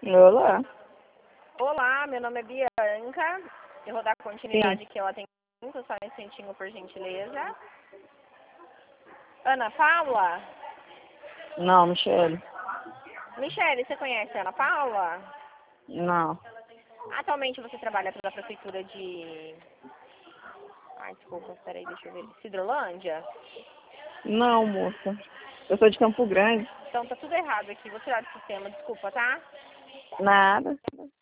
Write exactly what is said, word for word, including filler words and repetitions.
Olá. Olá, meu nome é Bianca. Eu vou dar continuidade aqui ao atendimento, só um instantinho, por gentileza. Ana Paula? Não, Michele. Michele, você conhece a Ana Paula? Não. Atualmente você trabalha pela prefeitura de... Ai, desculpa, peraí, deixa eu ver. Cidrolândia? Não, moça. Eu sou de Campo Grande. Então tá tudo errado aqui, vou tirar do sistema, desculpa, tá? Nada.